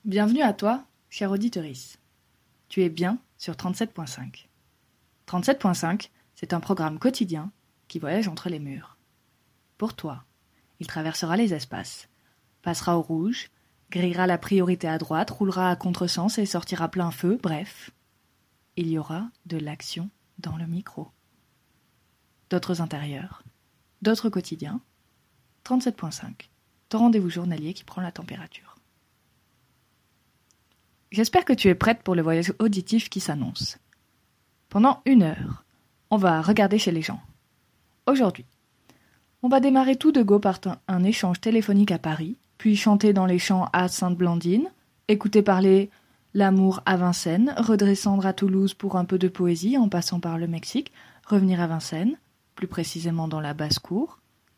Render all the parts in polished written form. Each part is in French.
Bienvenue à toi, chère auditorice. Tu es bien sur 37.5. 37.5, c'est un programme quotidien qui voyage entre les murs. Pour toi, il traversera les espaces, passera au rouge, grillera la priorité à droite, roulera à contresens et sortira plein feu, bref. Il y aura de l'action dans le micro. D'autres intérieurs, d'autres quotidiens. 37.5, ton rendez-vous journalier qui prend la température. J'espère que tu es prête pour le voyage auditif qui s'annonce. Pendant 1 heure, on va regarder chez les gens. Aujourd'hui, on va démarrer tout de go par un échange téléphonique à Paris, puis chanter dans les champs à Sainte-Blandine, écouter parler l'amour à Vincennes, redescendre à Toulouse pour un peu de poésie en passant par le Mexique, revenir à Vincennes, plus précisément dans la basse-cour,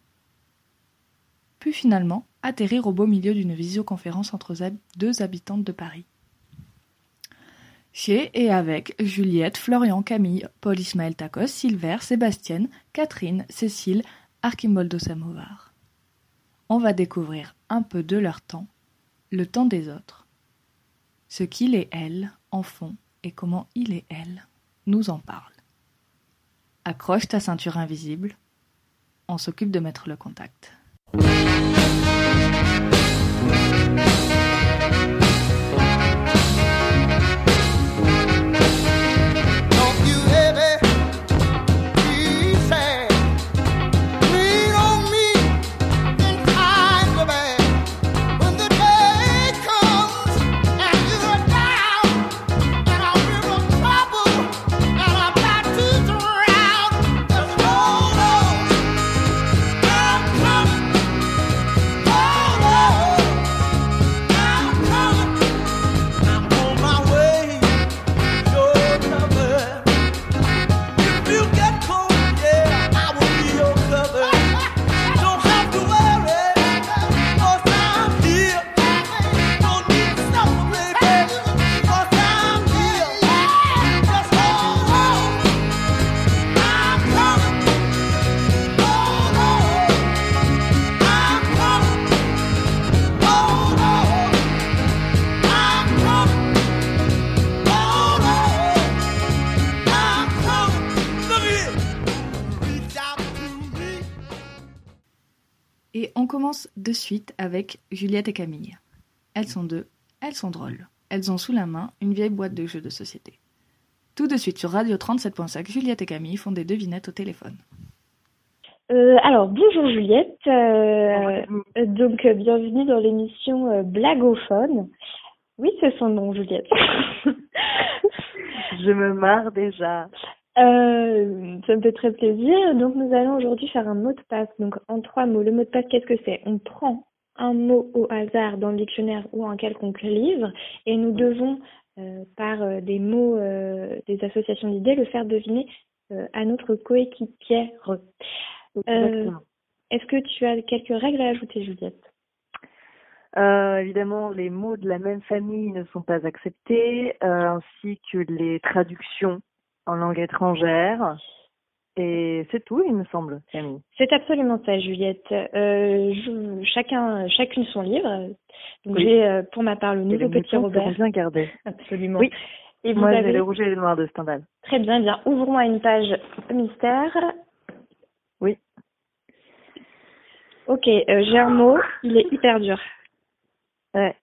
puis finalement atterrir au beau milieu d'une visioconférence entre deux habitantes de Paris. Chez et avec Juliette, Florian, Camille, Paul Ismaël Tacos, Silver, Sébastienne, Catherine, Cécile, Archimboldo Samovar. On va découvrir un peu de leur temps, le temps des autres. Ce qu'ils et elles en font et comment ils et elles nous en parlent. Accroche ta ceinture invisible, on s'occupe de mettre le contact. Et on commence de suite avec Juliette et Camille. Elles sont deux, elles sont drôles. Elles ont sous la main une vieille boîte de jeux de société. Tout de suite sur Radio 37.5, Juliette et Camille font des devinettes au téléphone. Alors, bonjour Juliette. Donc, bienvenue dans l'émission Blagophone. Oui, c'est son nom, Juliette. Je me marre déjà. Ça me fait très plaisir. Donc, nous allons aujourd'hui faire un mot de passe. Donc, en 3 mots. Le mot de passe, qu'est-ce que c'est? On prend un mot au hasard dans le dictionnaire ou un quelconque livre et nous devons, par des mots, des associations d'idées, le faire deviner à notre coéquipière. Est-ce que tu as quelques règles à ajouter, Juliette? Évidemment, les mots de la même famille ne sont pas acceptés, ainsi que les traductions en langue étrangère. Et c'est tout, il me semble, Camille. C'est absolument ça, Juliette. Chacune son livre. Donc oui. J'ai pour ma part le nouveau petit Robert. Bien gardé. Absolument. Oui. Et moi, j'ai le rouge et le noir de Stendhal. Très bien, bien. Ouvrons à une page mystère. Oui. Ok, j'ai un mot. Il est hyper dur. Ouais.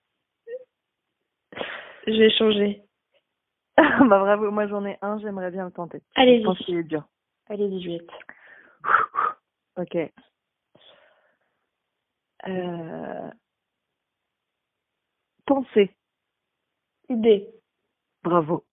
Je vais changer. Bah bravo, moi j'en ai un, j'aimerais bien le tenter. Allez-y. Je pense qu'il est dur. Allez-y, Juliette. Ok. Penser. Idée. Bravo.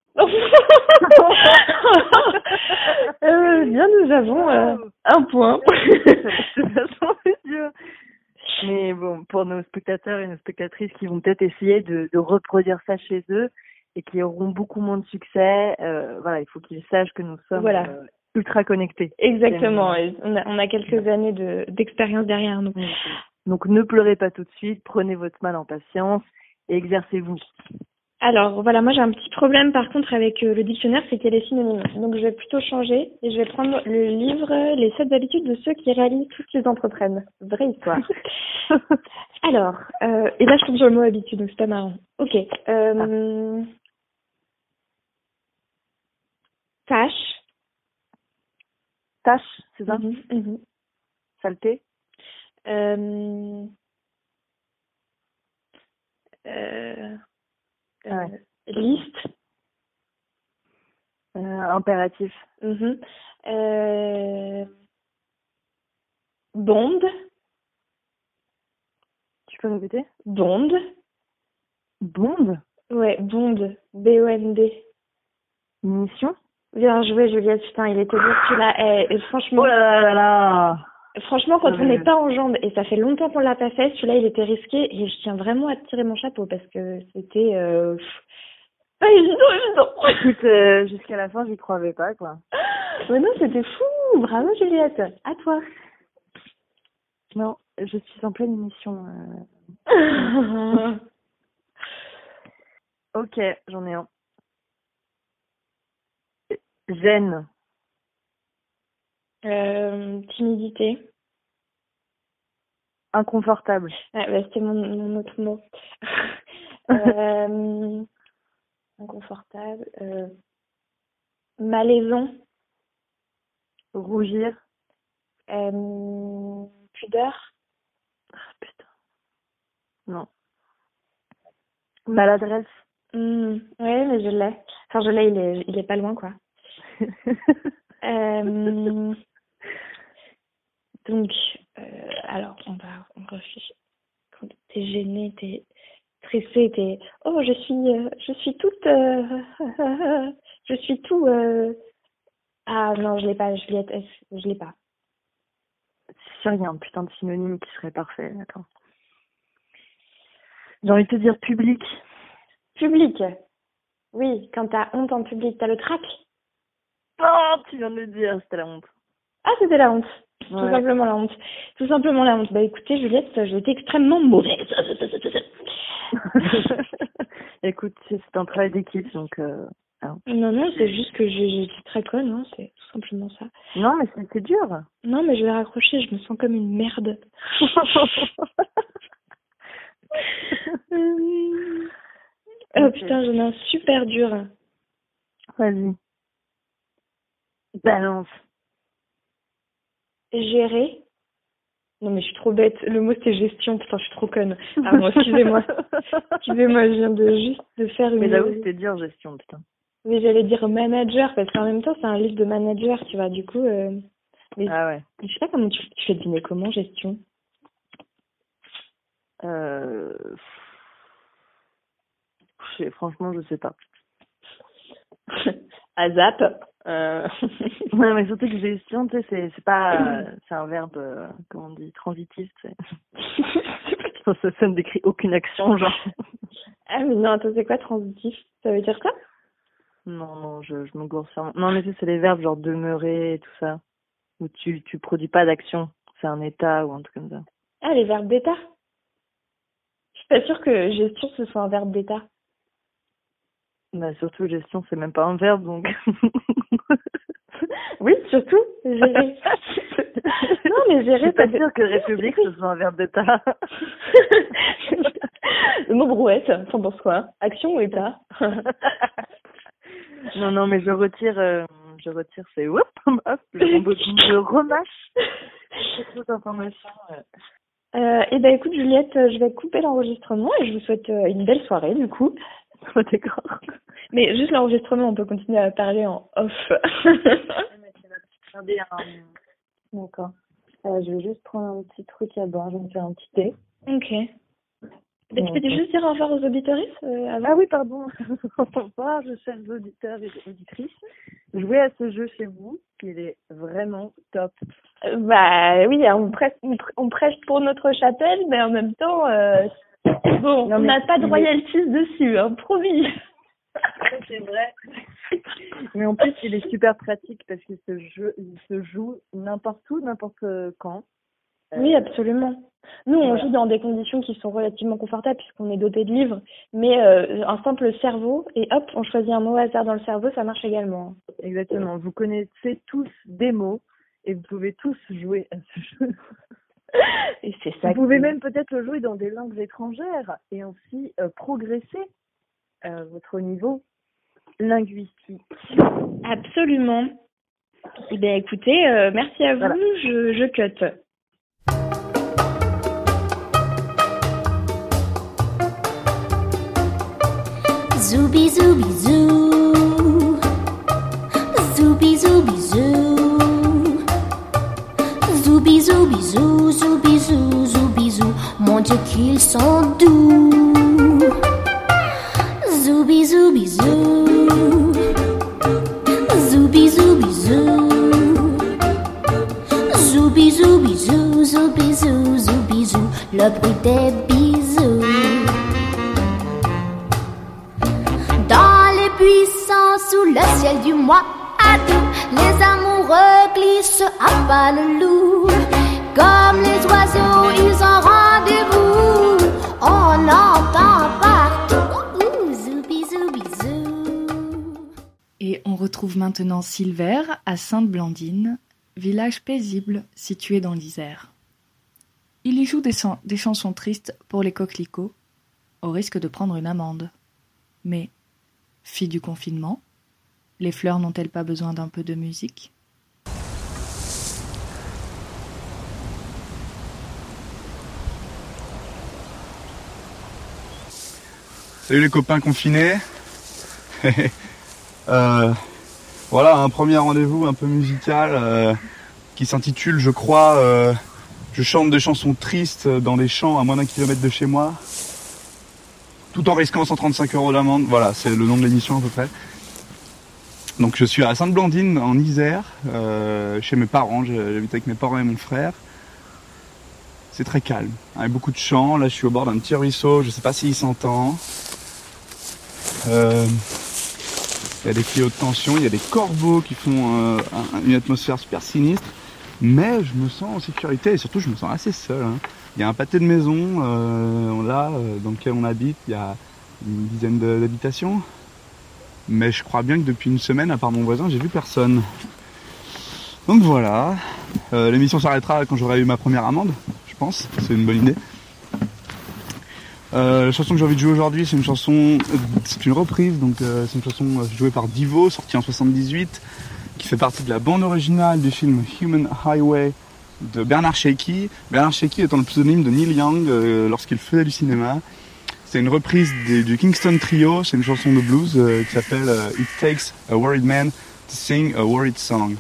Bien, nous avons un point. C'est vachement dur. Mais bon, pour nos spectateurs et nos spectatrices qui vont peut-être essayer de reproduire ça chez eux et qui auront beaucoup moins de succès, voilà, il faut qu'ils sachent que nous sommes ultra connectés. Exactement. Et on a quelques années d'expérience derrière nous. Donc ne pleurez pas tout de suite, prenez votre mal en patience et exercez-vous. Alors voilà, moi j'ai un petit problème par contre avec le dictionnaire, c'est qu'il y a les synonymes. Donc je vais plutôt changer et je vais prendre le livre Les 7 habitudes de ceux qui réalisent tout ce qu'ils entreprennent. Vraie histoire. Alors, et là je tombe sur le mot habitude, donc c'est pas marrant. Ok. Tâche. Tâche, c'est ça? Mhm. Saleté? Liste. Impératif. Bond. Tu peux répéter? Bond. Bond? Ouais, Bond. B-O-N-D. Mission? Bien joué, Juliette. Putain, il était dur celui-là. Et franchement, Oh là là là! franchement, quand on n'est pas en jambes et ça fait longtemps qu'on l'a pas fait, celui-là, il était risqué et je tiens vraiment à te tirer mon chapeau parce que c'était pas évident. Écoute, jusqu'à la fin, j'y croyais pas, quoi. Mais non, c'était fou. Bravo, Juliette. À toi. Non, je suis en pleine émission. Ok, j'en ai un. Gêne. Timidité. Inconfortable. Ah, bah, c'était mon autre mot. Inconfortable. Malaisant. Rougir. Pudeur. Ah, putain. Non. Maladresse. Ouais, mais je l'ai. Enfin, je l'ai, il est pas loin, quoi. Donc, alors, on réfléchit. Quand t'es gêné, t'es stressé, t'es... Oh, je suis toute... je suis tout... Ah non, je l'ai pas, Juliette, je l'ai pas. C'est sûr, il y a un putain de synonyme qui serait parfait. Attends. J'ai envie de te dire public. Public. Oui, quand t'as honte en public, t'as le trac. Oh, tu viens de le dire, c'était la honte. Ah, c'était la honte. Ouais. Tout simplement la honte. Tout simplement la honte. Bah écoutez, Juliette, j'ai été extrêmement mauvaise. Écoute, c'est un travail d'équipe, donc... hein. Non, c'est juste que j'étais très conne, hein, c'est tout simplement ça. Non, mais c'est dur. Non, mais je vais raccrocher, je me sens comme une merde. Oh Ok. putain, j'en ai un super dur. Vas-y. Balance. Gérer. Non, mais je suis trop bête. Le mot, c'est gestion. Putain, je suis trop conne. Pardon, excusez-moi. Excusez-moi, je viens de faire une... Mais j'avoue, c'était dur, gestion, putain. Mais j'allais dire manager, parce qu'en même temps, c'est un livre de manager, tu vois, du coup... Mais Ah ouais. je sais pas comment tu fais deviner comment, gestion. Franchement, je sais pas. À zap. Ouais, mais surtout que gestion, tu sais, c'est pas... c'est un verbe, comment on dit, transitif, tu sais. Ça ne décrit aucune action, genre. Ah, mais non, attends, c'est quoi transitif? Ça veut dire quoi? Non, je me gourre sûrement. Non, mais tu sais, c'est les verbes genre demeurer et tout ça. Où tu produis pas d'action. C'est un état ou un truc comme ça. Ah, les verbes d'état. Je suis pas sûre que gestion, ce soit un verbe d'état. Bah, surtout, gestion, c'est même pas un verbe, donc... Oui, surtout, gérer. Non, mais gérer, Je suis pas sûre que République, ce soit un verbe d'état. Le mot brouette, t'en penses quoi? Action ou état? Non, mais je retire, c'est hop, je remâche. C'est trop d'informations. Eh ben, écoute, Juliette, je vais couper l'enregistrement et je vous souhaite une belle soirée, du coup. D'accord. Mais juste l'enregistrement, on peut continuer à parler en off. D'accord. Je vais juste prendre un petit truc à boire, je vais me faire un petit thé. Ok. Mais tu peux juste dire au revoir aux auditoristes avant? Ah oui, pardon. Bonsoir, chers auditeurs et auditrices. Jouez à ce jeu chez vous, il est vraiment top. Bah oui, on prêche pour notre chapelle, mais en même temps, bon, Non, on n'a pas de royalties dessus, hein, promis. C'est vrai. Mais en plus, il est super pratique parce que ce jeu, il se joue n'importe où, n'importe quand. Oui, absolument. Nous, on voilà. joue dans des conditions qui sont relativement confortables puisqu'on est doté de livres, mais un simple cerveau, et hop, on choisit un mot au hasard dans le cerveau, ça marche également. Exactement. Vous connaissez tous des mots et vous pouvez tous jouer à ce jeu. Et c'est ça. Vous pouvez même peut-être le jouer dans des langues étrangères et ainsi progresser votre niveau linguistique. Absolument. Eh bien, écoutez, merci à vous. Voilà. Je cut. Zooby zooby zoo, zooby zooby zoo, zooby zooby zoo, zooby zoo, zooby zoo. Mon Dieu qu'ils sont doux. Zooby zooby zoo, zooby zooby zoo, zooby zooby zoo, zooby zoo, zooby zoo. Le bruit des bisous. Puissant sous le ciel du mois d'août, les amoureux glissent à pas le loup. Comme les oiseaux, ils ont rendez-vous. On entend partout. Zoubi zoubi zou. Et on retrouve maintenant Silver à Sainte-Blandine, village paisible situé dans l'Isère. Il y joue des chansons tristes pour les coquelicots, au risque de prendre une amende. Mais fille du confinement, les fleurs n'ont-elles pas besoin d'un peu de musique ? Salut les copains confinés. Voilà un premier rendez-vous un peu musical qui s'intitule, je crois, je chante des chansons tristes dans des champs à moins d'1 kilomètre de chez moi, tout en risquant 135 € d'amende. Voilà, c'est le nom de l'émission à peu près. Donc je suis à Sainte-Blandine en Isère, chez mes parents, j'habite avec mes parents et mon frère. C'est très calme, avec beaucoup de champs. Là je suis au bord d'un petit ruisseau, je sais pas s'il s'entend. Il y a des tuyaux de tension, il y a des corbeaux qui font une atmosphère super sinistre. Mais je me sens en sécurité et surtout je me sens assez seul. Il y a un pâté de maison là dans lequel on habite, il y a une dizaine d'habitations. Mais je crois bien que depuis une semaine, à part mon voisin, j'ai vu personne. Donc voilà, l'émission s'arrêtera quand j'aurai eu ma première amende, je pense, c'est une bonne idée. La chanson que j'ai envie de jouer aujourd'hui, c'est une reprise, donc c'est une chanson jouée par Divo, sortie en 78, qui fait partie de la bande originale du film Human Highway de Bernard Shaky. Bernard Shaky étant le pseudonyme de Neil Young lorsqu'il faisait du cinéma. C'est une reprise du Kingston Trio, c'est une chanson de blues qui s'appelle It Takes a Worried Man to Sing a Worried Song.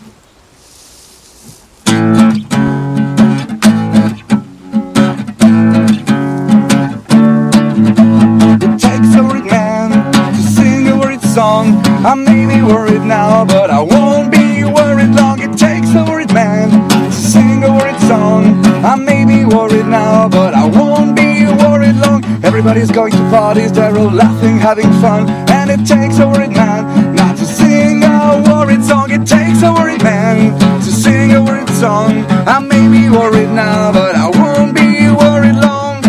I may be worried now, but I won't be worried long. It takes a worried man to sing a worried song. I may be worried now, but I won't be worried long. Everybody's going to parties, they're all laughing, having fun. And it takes a worried man not to sing a worried song. It takes a worried man to sing a worried song. I may be worried now, but I won't be worried long.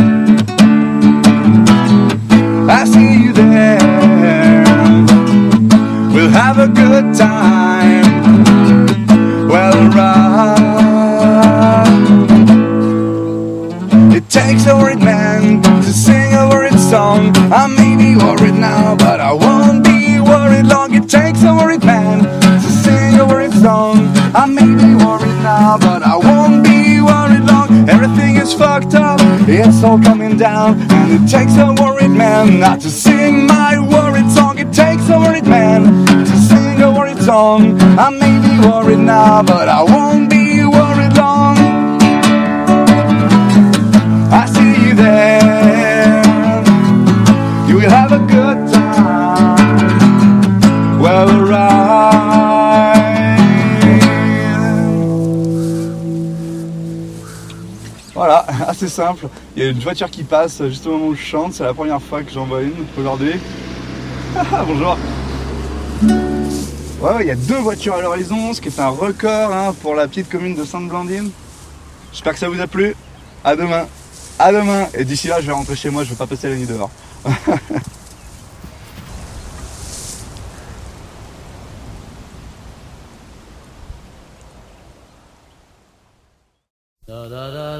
I see you there. We'll have a good time. Well, alright. It takes a worried man to sing a worried song. I may be worried now, but I won't be worried long. It takes a worried man to sing a worried song. I may be worried now, but I won't be worried long. Everything is fucked up, it's all coming down. And it takes a worried man not to sing my worried song. It takes a worried man to sing a worried song. I may be worried now, but I won't be worried long. I see you there. You will have a good time. Well, alright. Voilà, assez simple. Il y a une voiture qui passe juste au moment où je chante. C'est la première fois que j'en vois une aujourd'hui. Bonjour. Ouais, il y a 2 voitures à l'horizon, ce qui est un record pour la petite commune de Sainte-Blandine. J'espère que ça vous a plu. À demain. À demain. Et d'ici là, je vais rentrer chez moi, je vais pas passer la nuit dehors. Da da da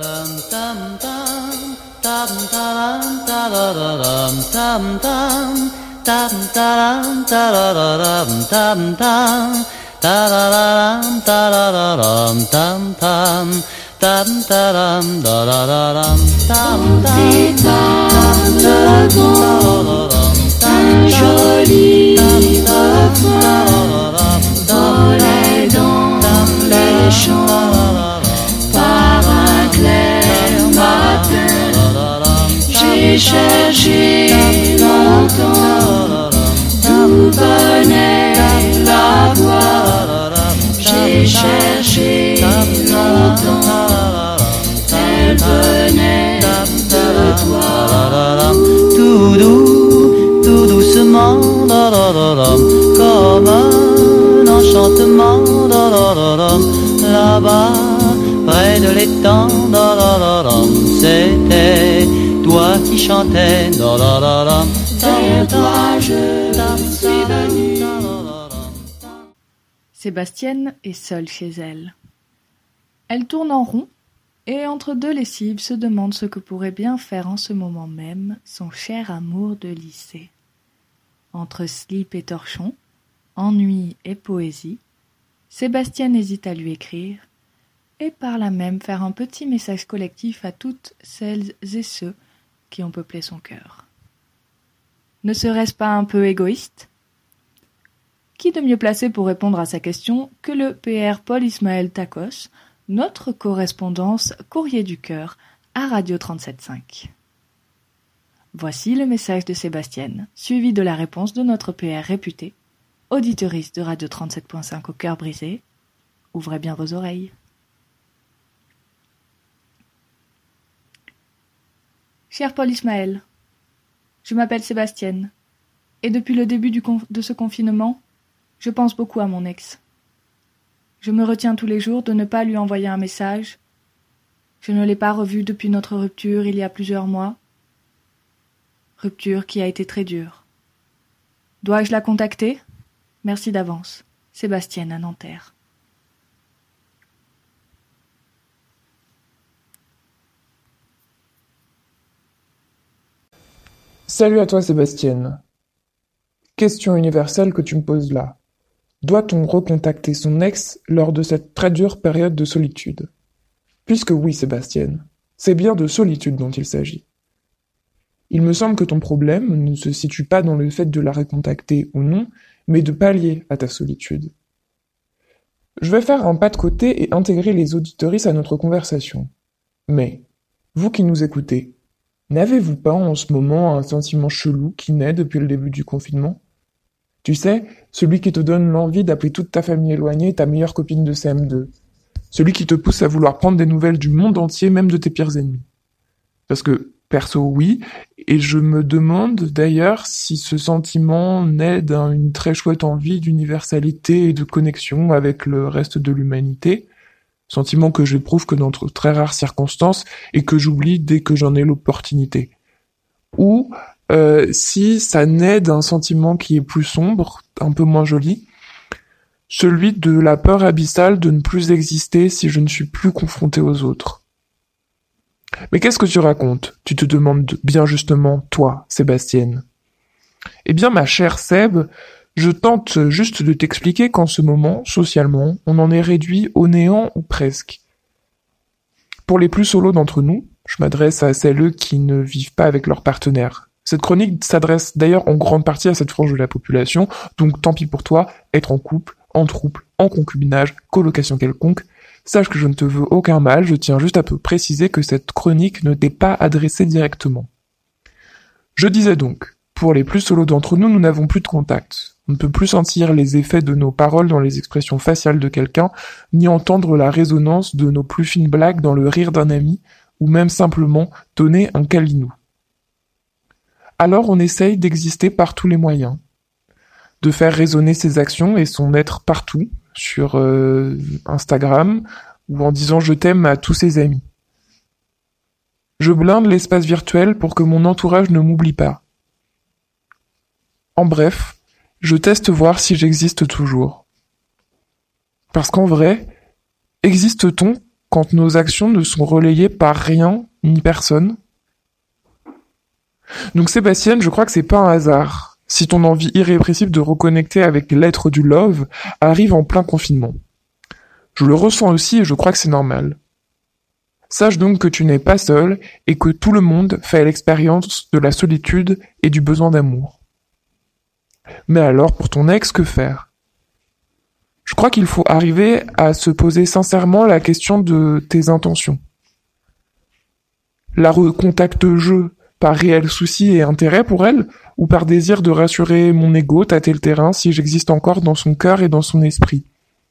Un joli refrain volait dans les champs par un clair matin. J'ai cherché longtemps d'où venait la voix. J'ai cherché longtemps, elle venait de toi. Tout doux, tout doucement, comme un enchantement, là-bas, près de l'étang, c'était toi qui chantais, Vers toi je suis venu. Sébastienne est seule chez elle. Elle tourne en rond et entre deux lessives se demande ce que pourrait bien faire en ce moment même son cher amour de lycée. Entre slip et torchon, ennui et poésie, Sébastienne hésite à lui écrire et par là même faire un petit message collectif à toutes celles et ceux qui ont peuplé son cœur. Ne serait-ce pas un peu égoïste ? Qui de mieux placé pour répondre à sa question que le PR Paul Ismaël Tacos, notre correspondance Courrier du Cœur à Radio 37.5. Voici le message de Sébastienne, suivi de la réponse de notre PR réputé, auditoriste de Radio 37.5 au cœur brisé. Ouvrez bien vos oreilles. Cher Paul Ismaël, je m'appelle Sébastienne, et depuis le début de ce confinement, je pense beaucoup à mon ex. Je me retiens tous les jours de ne pas lui envoyer un message. Je ne l'ai pas revu depuis notre rupture il y a plusieurs mois. Rupture qui a été très dure. Dois-je la contacter ? Merci d'avance. Sébastienne à Nanterre. Salut à toi Sébastienne. Question universelle que tu me poses là. Doit-on recontacter son ex lors de cette très dure période de solitude ? Puisque oui Sébastienne, c'est bien de solitude dont il s'agit. Il me semble que ton problème ne se situe pas dans le fait de la recontacter ou non, mais de pallier à ta solitude. Je vais faire un pas de côté et intégrer les auditoristes à notre conversation. Mais, vous qui nous écoutez, n'avez-vous pas en ce moment un sentiment chelou qui naît depuis le début du confinement ? Tu sais, celui qui te donne l'envie d'appeler toute ta famille éloignée ta meilleure copine de CM2. Celui qui te pousse à vouloir prendre des nouvelles du monde entier, même de tes pires ennemis. Parce que, perso, oui, et je me demande d'ailleurs si ce sentiment naît d'une très chouette envie d'universalité et de connexion avec le reste de l'humanité, sentiment que j'éprouve que dans de très rares circonstances et que j'oublie dès que j'en ai l'opportunité. Ou si ça naît d'un sentiment qui est plus sombre, un peu moins joli, celui de la peur abyssale de ne plus exister si je ne suis plus confronté aux autres. Mais qu'est-ce que tu racontes ? Tu te demandes bien justement, toi, Sébastienne. Eh bien, ma chère Seb, je tente juste de t'expliquer qu'en ce moment, socialement, on en est réduit au néant ou presque. Pour les plus solos d'entre nous, je m'adresse à celles qui ne vivent pas avec leur partenaire. Cette chronique s'adresse d'ailleurs en grande partie à cette frange de la population, donc tant pis pour toi, être en couple, en trouble, en concubinage, colocation quelconque, sache que je ne te veux aucun mal, je tiens juste à te préciser que cette chronique ne t'est pas adressée directement. Je disais donc, pour les plus solos d'entre nous, nous n'avons plus de contact. On ne peut plus sentir les effets de nos paroles dans les expressions faciales de quelqu'un, ni entendre la résonance de nos plus fines blagues dans le rire d'un ami, ou même simplement donner un câlinou. Alors on essaye d'exister par tous les moyens, de faire résonner ses actions et son être partout, sur Instagram, ou en disant je t'aime à tous ses amis. Je blinde l'espace virtuel pour que mon entourage ne m'oublie pas. En bref, je teste voir si j'existe toujours. Parce qu'en vrai, existe-t-on quand nos actions ne sont relayées par rien ni personne ? Donc Sébastien, je crois que c'est pas un hasard si ton envie irrépressible de reconnecter avec l'être du love arrive en plein confinement. Je le ressens aussi et je crois que c'est normal. Sache donc que tu n'es pas seul et que tout le monde fait l'expérience de la solitude et du besoin d'amour. Mais alors, pour ton ex, que faire ? Je crois qu'il faut arriver à se poser sincèrement la question de tes intentions. La recontacte-je par réel souci et intérêt pour elle, ou par désir de rassurer mon ego, tâter le terrain si j'existe encore dans son cœur et dans son esprit ?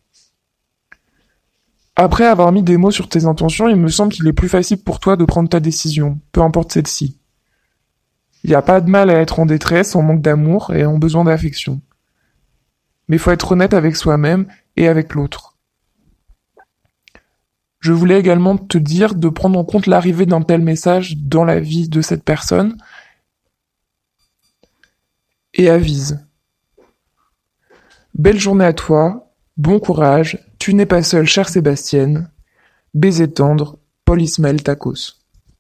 Après avoir mis des mots sur tes intentions, il me semble qu'il est plus facile pour toi de prendre ta décision, peu importe celle-ci. Il n'y a pas de mal à être en détresse, en manque d'amour et en besoin d'affection. Mais il faut être honnête avec soi-même et avec l'autre. Je voulais également te dire de prendre en compte l'arrivée d'un tel message dans la vie de cette personne et avise. Belle journée à toi, bon courage, tu n'es pas seul, cher Sébastien. Baiser tendre, Paul Ismaël Tacos.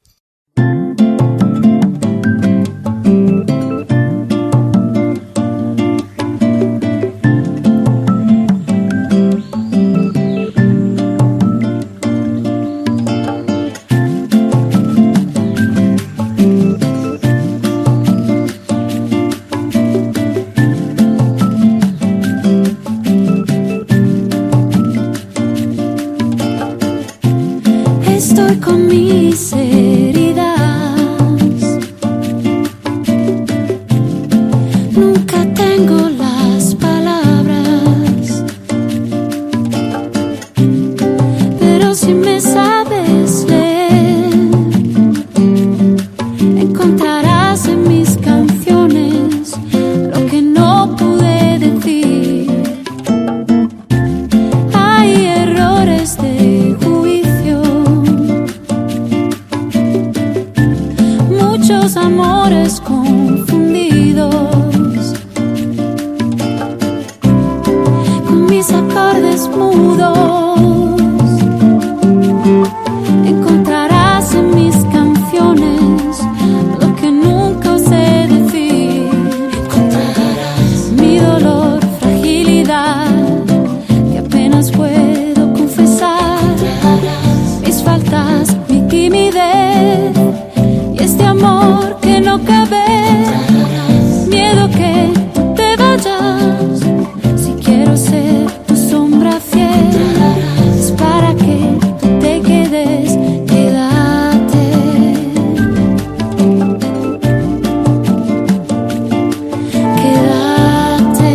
Estoy con mis heridas, nunca tengo las palabras, pero si me sabes leer, encontrarás en mis canciones lo que no pude decir. Hay errores de juicio, muchos amores confundidos, con mis acordes mudos, encontrarás en mis canciones lo que nunca osé decir. Encontrarás mi dolor, fragilidad, que apenas puedo confesar, mis faltas, mi timidez, este amor que no cabe, miedo que tú te vayas. Si quiero ser tu sombra fiel, es para que tú te quedes, quédate. Quédate.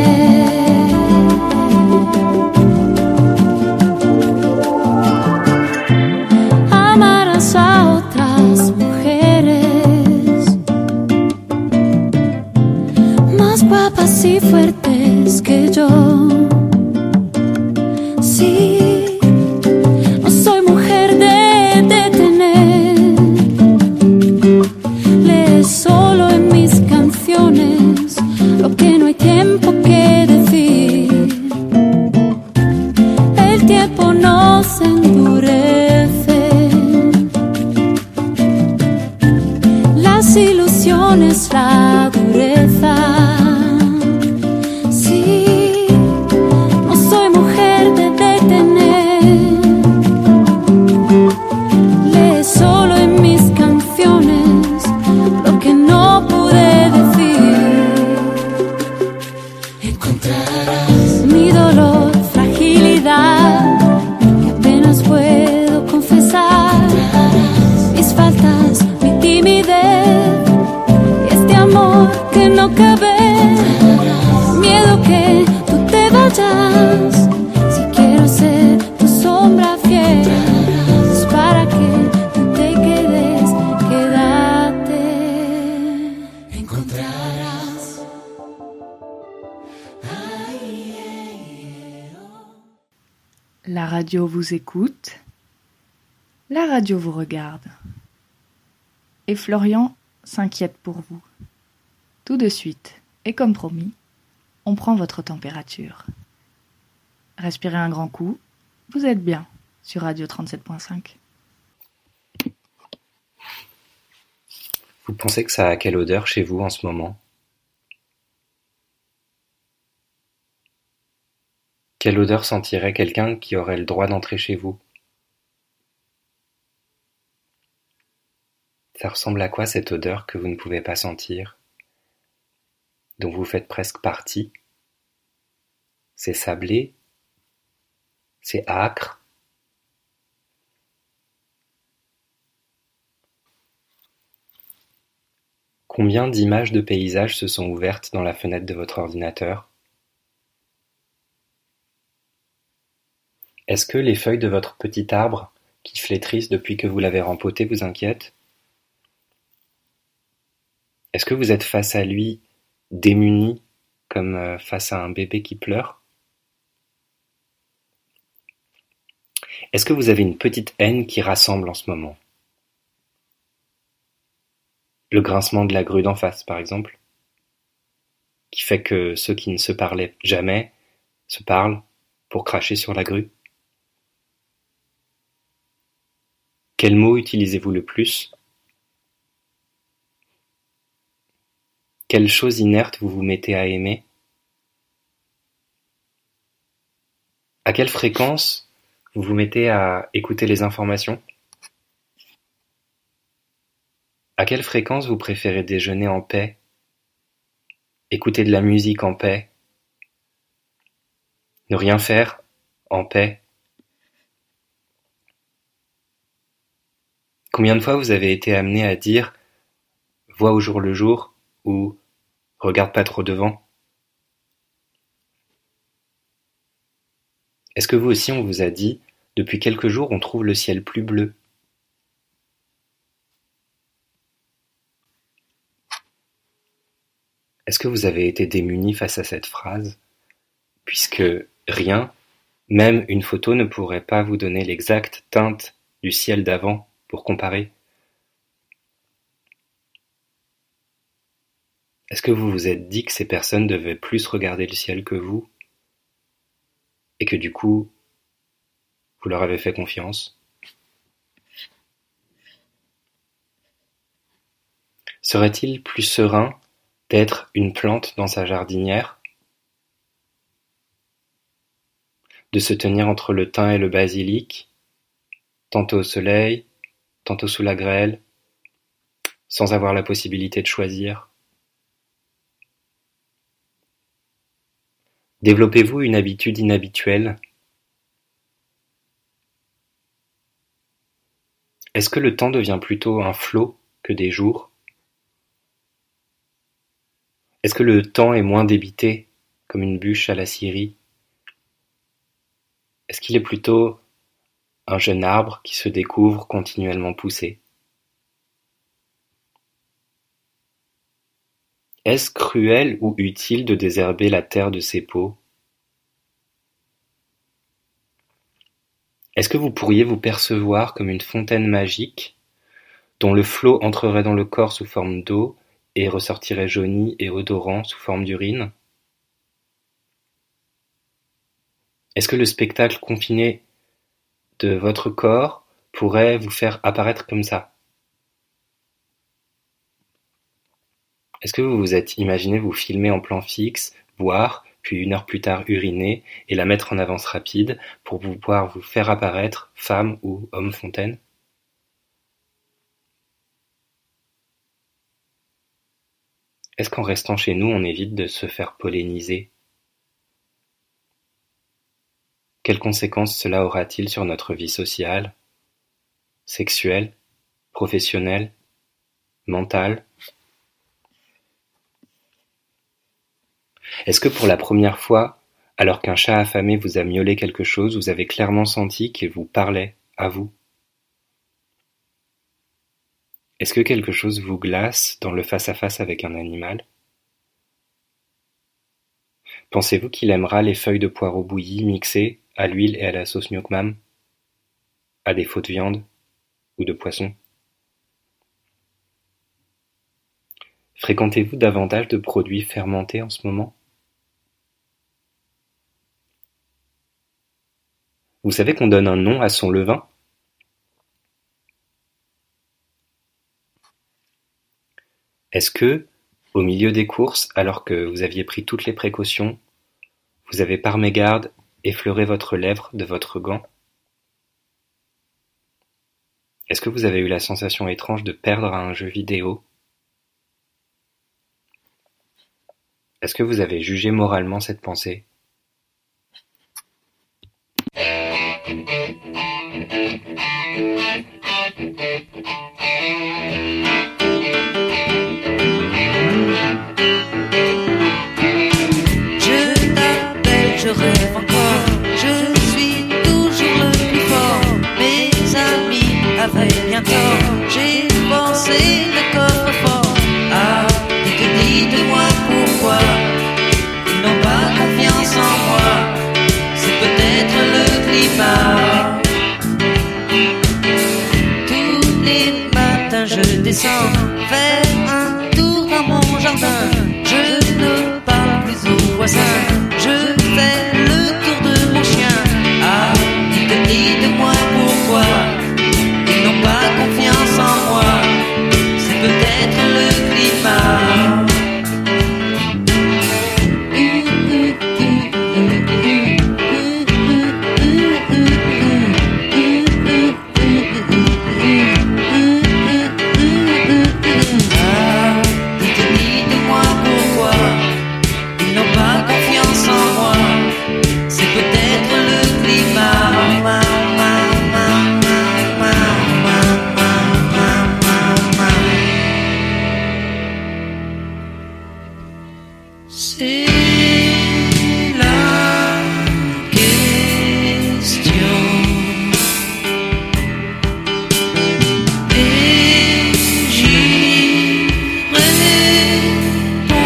Amarás a otras mujeres más guapas y fuertes que yo. Sí, no soy mujer de detener. Lee solo en mis canciones lo que no hay tiempo que decir. El tiempo nos endurece, las ilusiones, la dureza. Sí, no soy mujer de detener. Lee solo en mis canciones lo que no pude decir. Encontrarás mi dolor, fragilidad, que apenas puedo confesar, mis faltas, mi timidez, y este amor que no cabe, miedo que tú te vayas. Si quiero ser tu sombra fiel, es para que tú te quedes, quédate. Encontrarás. La radio vous écoute, la radio vous regarde. Et Florian s'inquiète pour vous. Tout de suite, et comme promis, on prend votre température. Respirez un grand coup, vous êtes bien sur Radio 37.5. Vous pensez que ça a quelle odeur chez vous en ce moment? Quelle odeur sentirait quelqu'un qui aurait le droit d'entrer chez vous? Ça ressemble à quoi cette odeur que vous ne pouvez pas sentir, dont vous faites presque partie? C'est sablé? C'est âcre? Combien d'images de paysages se sont ouvertes dans la fenêtre de votre ordinateur? Est-ce que les feuilles de votre petit arbre, qui flétrissent depuis que vous l'avez rempoté, vous inquiètent? Est-ce que vous êtes face à lui, démuni, comme face à un bébé qui pleure? Est-ce que vous avez une petite haine qui rassemble en ce moment? Le grincement de la grue d'en face, par exemple, qui fait que ceux qui ne se parlaient jamais se parlent pour cracher sur la grue. Quel mot utilisez-vous le plus? Quelle chose inerte vous vous mettez à aimer? À quelle fréquence vous vous mettez à écouter les informations? À quelle fréquence vous préférez déjeuner en paix, écouter de la musique en paix, ne rien faire en paix? Combien de fois vous avez été amené à dire « vois au jour le jour » ou « regarde pas trop devant » ? Est-ce que vous aussi on vous a dit « depuis quelques jours on trouve le ciel plus bleu » ? Est-ce que vous avez été démuni face à cette phrase, puisque rien, même une photo ne pourrait pas vous donner l'exacte teinte du ciel d'avant pour comparer? Est-ce que vous vous êtes dit que ces personnes devaient plus regarder le ciel que vous, et que du coup, vous leur avez fait confiance? Serait-il plus serein d'être une plante dans sa jardinière, de se tenir entre le thym et le basilic, tantôt au soleil, tantôt sous la grêle, sans avoir la possibilité de choisir? Développez-vous une habitude inhabituelle? Est-ce que le temps devient plutôt un flot que des jours? Est-ce que le temps est moins débité, comme une bûche à la scierie? Est-ce qu'il est plutôt un jeune arbre qui se découvre continuellement poussé? Est-ce cruel ou utile de désherber la terre de ses peaux? Est-ce que vous pourriez vous percevoir comme une fontaine magique, dont le flot entrerait dans le corps sous forme d'eau et ressortirait jauni et odorant sous forme d'urine? Est-ce que le spectacle confiné de votre corps pourrait vous faire apparaître comme ça? Est-ce que vous vous êtes imaginé vous filmer en plan fixe, boire, puis 1 heure plus tard uriner et la mettre en avance rapide pour pouvoir vous faire apparaître femme ou homme fontaine? Est-ce qu'en restant chez nous, on évite de se faire polliniser? Quelles conséquences cela aura-t-il sur notre vie sociale, sexuelle, professionnelle, mentale? Est-ce que pour la première fois, alors qu'un chat affamé vous a miaulé quelque chose, vous avez clairement senti qu'il vous parlait, à vous? Est-ce que quelque chose vous glace dans le face-à-face avec un animal? Pensez-vous qu'il aimera les feuilles de poireaux bouillies mixées à l'huile et à la sauce gnoc-mam, à défaut de viande ou de poisson? Fréquentez-vous davantage de produits fermentés en ce moment? Vous savez qu'on donne un nom à son levain? Est-ce que, au milieu des courses, alors que vous aviez pris toutes les précautions, vous avez par mégarde effleuré votre lèvre de votre gant? Est-ce que vous avez eu la sensation étrange de perdre à un jeu vidéo? Est-ce que vous avez jugé moralement cette pensée? Je rêve encore, je suis toujours le plus fort. Mes amis avaient bien tort, j'ai pensé le coffre-fort. Ah, dites-moi pourquoi ils n'ont pas confiance en moi. C'est peut-être le climat. Tous les matins je descends, faire un tour dans mon jardin. Je ne parle plus aux voisins, je fais le tour de mon chien. Ah, dites-moi pourquoi ils n'ont pas confiance en moi. C'est peut-être le climat. C'est la question et j'y réponds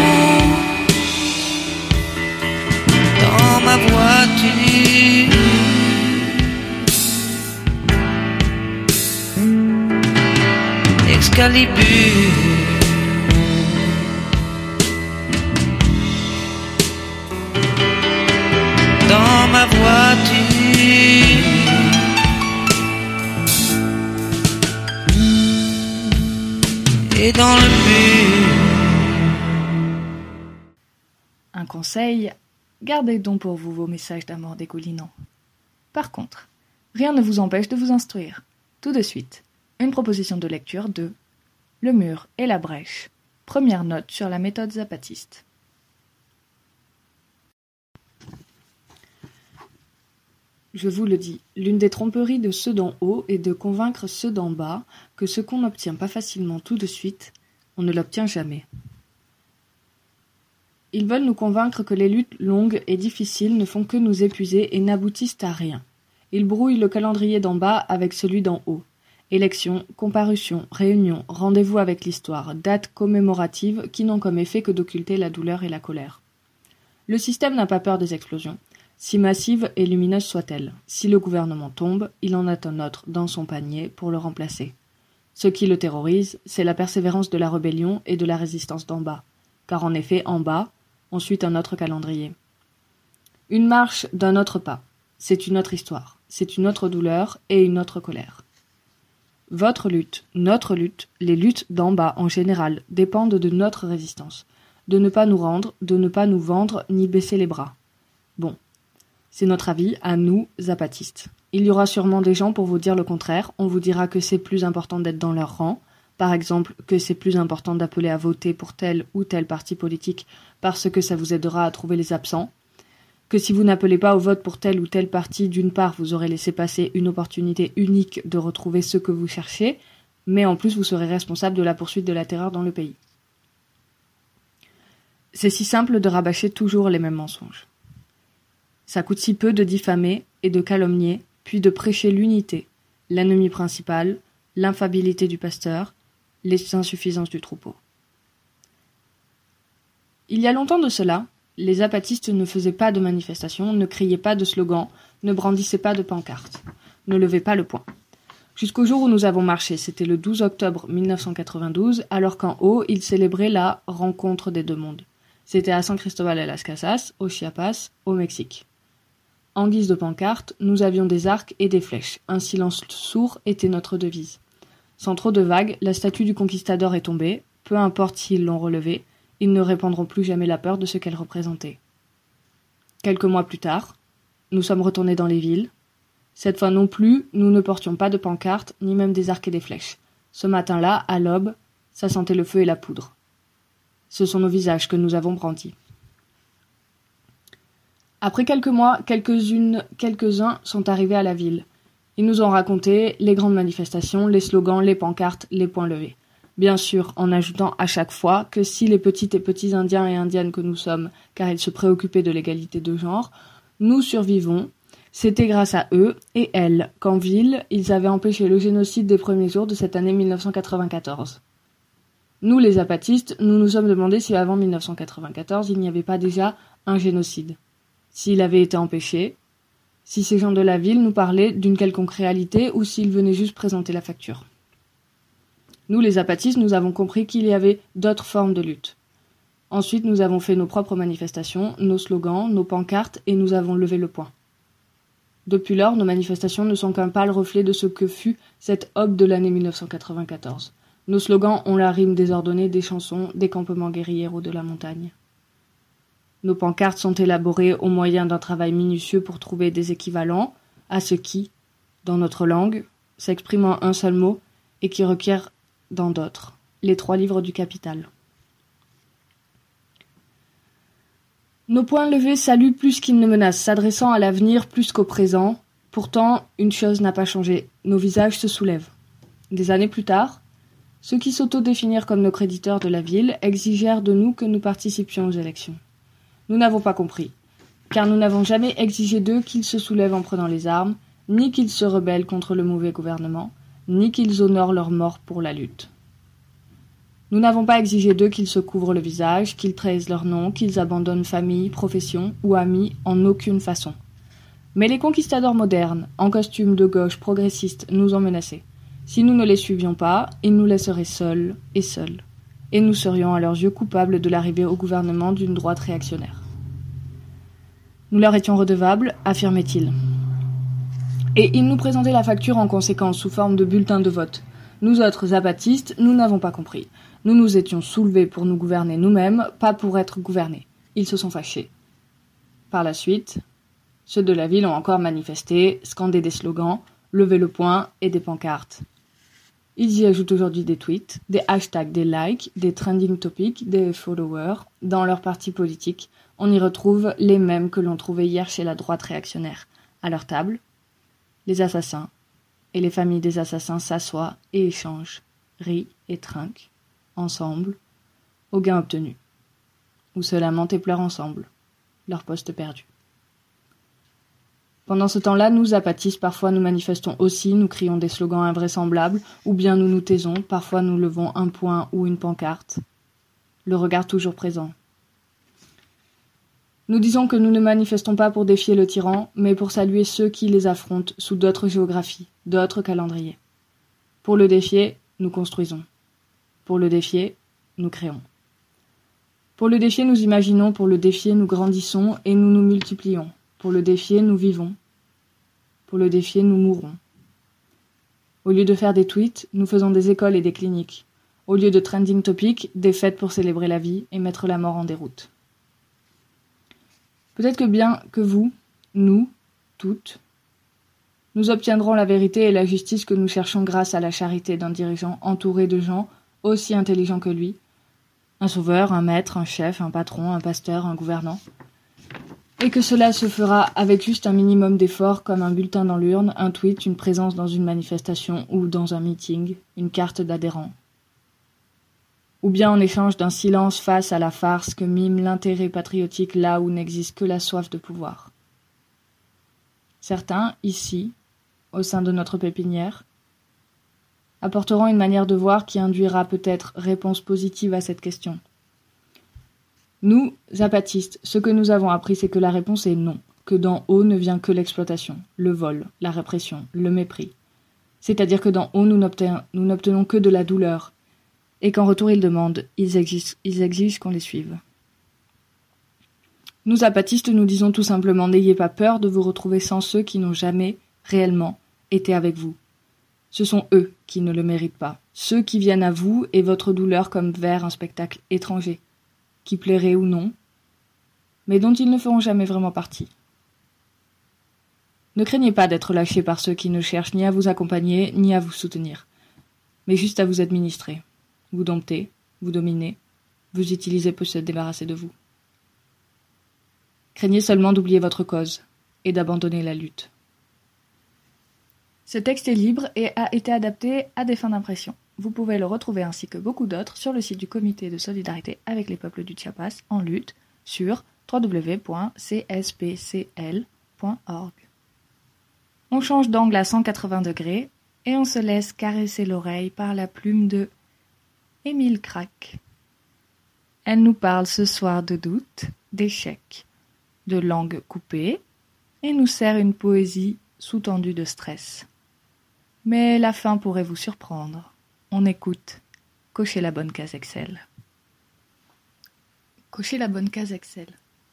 dans ma voiture. Excalibur. Dans ma voiture et dans le mur. Un conseil, gardez donc pour vous vos messages d'amour dégoulinants. Par contre, rien ne vous empêche de vous instruire. Tout de suite, une proposition de lecture de Le mur et la brèche, première note sur la méthode zapatiste. Je vous le dis, l'une des tromperies de ceux d'en haut est de convaincre ceux d'en bas que ce qu'on n'obtient pas facilement tout de suite, on ne l'obtient jamais. Ils veulent nous convaincre que les luttes longues et difficiles ne font que nous épuiser et n'aboutissent à rien. Ils brouillent le calendrier d'en bas avec celui d'en haut. Élections, comparutions, réunions, rendez-vous avec l'histoire, dates commémoratives qui n'ont comme effet que d'occulter la douleur et la colère. Le système n'a pas peur des explosions. Si massive et lumineuse soit-elle, si le gouvernement tombe, il en a un autre dans son panier pour le remplacer. Ce qui le terrorise, c'est la persévérance de la rébellion et de la résistance d'en bas, car en effet, en bas, on suit un autre calendrier. Une marche d'un autre pas, c'est une autre histoire, c'est une autre douleur et une autre colère. Votre lutte, notre lutte, les luttes d'en bas en général dépendent de notre résistance, de ne pas nous rendre, de ne pas nous vendre ni baisser les bras. Bon. C'est notre avis, à nous, zapatistes. Il y aura sûrement des gens pour vous dire le contraire, on vous dira que c'est plus important d'être dans leur rang, par exemple que c'est plus important d'appeler à voter pour tel ou tel parti politique parce que ça vous aidera à trouver les absents, que si vous n'appelez pas au vote pour tel ou tel parti, d'une part vous aurez laissé passer une opportunité unique de retrouver ce que vous cherchez, mais en plus vous serez responsable de la poursuite de la terreur dans le pays. C'est si simple de rabâcher toujours les mêmes mensonges. Ça coûte si peu de diffamer et de calomnier, puis de prêcher l'unité, l'ennemi principal, l'infaillibilité du pasteur, les insuffisances du troupeau. Il y a longtemps de cela, les zapatistes ne faisaient pas de manifestations, ne criaient pas de slogans, ne brandissaient pas de pancartes, ne levaient pas le poing. Jusqu'au jour où nous avons marché, c'était le 12 octobre 1992, alors qu'en haut, ils célébraient la « rencontre des deux mondes ». C'était à San Cristóbal de las Casas, au Chiapas, au Mexique. En guise de pancarte, nous avions des arcs et des flèches. Un silence sourd était notre devise. Sans trop de vagues, la statue du conquistador est tombée, peu importe s'ils l'ont relevée, ils ne répandront plus jamais la peur de ce qu'elle représentait. Quelques mois plus tard, nous sommes retournés dans les villes. Cette fois non plus, nous ne portions pas de pancartes, ni même des arcs et des flèches. Ce matin-là, à l'aube, ça sentait le feu et la poudre. Ce sont nos visages que nous avons brandis. Après quelques mois, quelques-uns sont arrivés à la ville. Ils nous ont raconté les grandes manifestations, les slogans, les pancartes, les poings levés. Bien sûr, en ajoutant à chaque fois que si les petites et petits Indiens et Indiennes que nous sommes, car ils se préoccupaient de l'égalité de genre, nous survivons, c'était grâce à eux et elles qu'en ville, ils avaient empêché le génocide des premiers jours de cette année 1994. Nous, les zapatistes, nous nous sommes demandé si avant 1994, il n'y avait pas déjà un génocide. S'il avait été empêché, si ces gens de la ville nous parlaient d'une quelconque réalité ou s'ils venaient juste présenter la facture. Nous, les zapatistes, nous avons compris qu'il y avait d'autres formes de lutte. Ensuite, nous avons fait nos propres manifestations, nos slogans, nos pancartes et nous avons levé le poing. Depuis lors, nos manifestations ne sont qu'un pâle reflet de ce que fut cette aube de l'année 1994. Nos slogans ont la rime désordonnée des chansons des campements guérilleros de la montagne. Nos pancartes sont élaborées au moyen d'un travail minutieux pour trouver des équivalents à ce qui, dans notre langue, s'exprime en un seul mot et qui requiert dans d'autres, les 3 livres du Capital. Nos poings levés saluent plus qu'ils ne menacent, s'adressant à l'avenir plus qu'au présent. Pourtant, une chose n'a pas changé, nos visages se soulèvent. Des années plus tard, ceux qui s'autodéfinirent comme nos créditeurs de la ville exigèrent de nous que nous participions aux élections. Nous n'avons pas compris, car nous n'avons jamais exigé d'eux qu'ils se soulèvent en prenant les armes, ni qu'ils se rebellent contre le mauvais gouvernement, ni qu'ils honorent leur mort pour la lutte. Nous n'avons pas exigé d'eux qu'ils se couvrent le visage, qu'ils trahissent leur nom, qu'ils abandonnent famille, profession ou amis en aucune façon. Mais les conquistadors modernes, en costume de gauche progressiste, nous ont menacés. Si nous ne les suivions pas, ils nous laisseraient seuls, et nous serions à leurs yeux coupables de l'arrivée au gouvernement d'une droite réactionnaire. Nous leur étions redevables, affirmait-il. Et ils nous présentaient la facture en conséquence sous forme de bulletins de vote. Nous autres zapatistes, nous n'avons pas compris. Nous nous étions soulevés pour nous gouverner nous-mêmes, pas pour être gouvernés. Ils se sont fâchés. Par la suite, ceux de la ville ont encore manifesté, scandé des slogans, levé le poing et des pancartes. Ils y ajoutent aujourd'hui des tweets, des hashtags, des likes, des trending topics, des followers. Dans leur parti politique, on y retrouve les mêmes que l'on trouvait hier chez la droite réactionnaire. À leur table, les assassins et les familles des assassins s'assoient et échangent, rient et trinquent, ensemble, au gain obtenu. Ou se lamentent et pleurent ensemble, leur poste perdu. Pendant ce temps-là, nous, zapatistes, parfois nous manifestons aussi, nous crions des slogans invraisemblables, ou bien nous nous taisons, parfois nous levons un poing ou une pancarte. Le regard toujours présent. Nous disons que nous ne manifestons pas pour défier le tyran, mais pour saluer ceux qui les affrontent sous d'autres géographies, d'autres calendriers. Pour le défier, nous construisons. Pour le défier, nous créons. Pour le défier, nous imaginons, pour le défier, nous grandissons et nous nous multiplions. Pour le défier, nous vivons. Pour le défier, nous mourons. Au lieu de faire des tweets, nous faisons des écoles et des cliniques. Au lieu de trending topics, des fêtes pour célébrer la vie et mettre la mort en déroute. Peut-être que bien que vous, nous, toutes, nous obtiendrons la vérité et la justice que nous cherchons grâce à la charité d'un dirigeant entouré de gens aussi intelligents que lui, un sauveur, un maître, un chef, un patron, un pasteur, un gouvernant, et que cela se fera avec juste un minimum d'efforts comme un bulletin dans l'urne, un tweet, une présence dans une manifestation ou dans un meeting, une carte d'adhérent. Ou bien en échange d'un silence face à la farce que mime l'intérêt patriotique là où n'existe que la soif de pouvoir. Certains, ici, au sein de notre pépinière, apporteront une manière de voir qui induira peut-être réponse positive à cette question. Nous, zapatistes, ce que nous avons appris, c'est que la réponse est non, que d'en haut ne vient que l'exploitation, le vol, la répression, le mépris. C'est-à-dire que d'en haut, nous n'obtenons que de la douleur, et qu'en retour ils demandent, ils exigent qu'on les suive. Nous, zapatistes, nous disons tout simplement, n'ayez pas peur de vous retrouver sans ceux qui n'ont jamais, réellement, été avec vous. Ce sont eux qui ne le méritent pas, ceux qui viennent à vous et votre douleur comme vers un spectacle étranger, qui plairait ou non, mais dont ils ne feront jamais vraiment partie. Ne craignez pas d'être lâché par ceux qui ne cherchent ni à vous accompagner, ni à vous soutenir, mais juste à vous administrer, vous dompter, vous dominer, vous utiliser pour se débarrasser de vous. Craignez seulement d'oublier votre cause et d'abandonner la lutte. Ce texte est libre et a été adapté à des fins d'impression. Vous pouvez le retrouver ainsi que beaucoup d'autres sur le site du Comité de solidarité avec les peuples du Chiapas en lutte sur www.cspcl.org. On change d'angle à 180 degrés et on se laisse caresser l'oreille par la plume de Émile Crac. Elle nous parle ce soir de doute, d'échec, de langue coupée et nous sert une poésie sous-tendue de stress. Mais la fin pourrait vous surprendre. On écoute. Cochez la bonne case Excel. Cochez la bonne case Excel.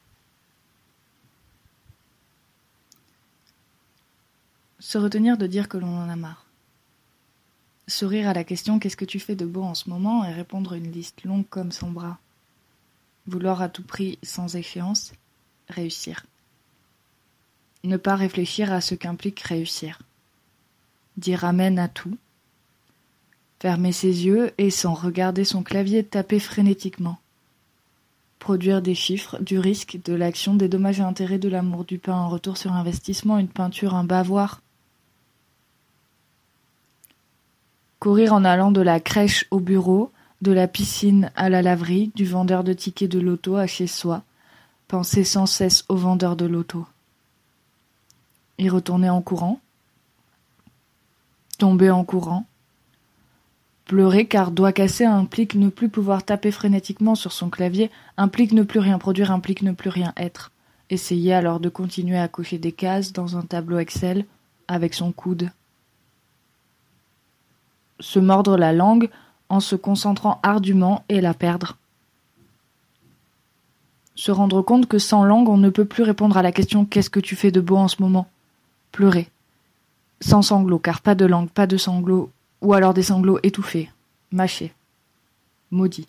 Se retenir de dire que l'on en a marre. Sourire à la question « Qu'est-ce que tu fais de beau en ce moment ?» et répondre une liste longue comme son bras. Vouloir à tout prix, sans échéance, réussir. Ne pas réfléchir à ce qu'implique réussir. Dire amen à tout. Fermer ses yeux et sans regarder son clavier taper frénétiquement. Produire des chiffres, du risque, de l'action, des dommages et intérêts, de l'amour, du pain, un retour sur investissement, une peinture, un bavoir. Courir en allant de la crèche au bureau, de la piscine à la laverie, du vendeur de tickets de loto à chez soi. Penser sans cesse au vendeur de loto. Y retourner en courant. Tomber en courant. Pleurer car doigt cassé implique ne plus pouvoir taper frénétiquement sur son clavier, implique ne plus rien produire, implique ne plus rien être. Essayer alors de continuer à cocher des cases dans un tableau Excel avec son coude. Se mordre la langue en se concentrant ardument et la perdre. Se rendre compte que sans langue on ne peut plus répondre à la question « Qu'est-ce que tu fais de beau en ce moment ?» Pleurer. Sans sanglots, car pas de langue, pas de sanglots, ou alors des sanglots étouffés, mâchés, maudits.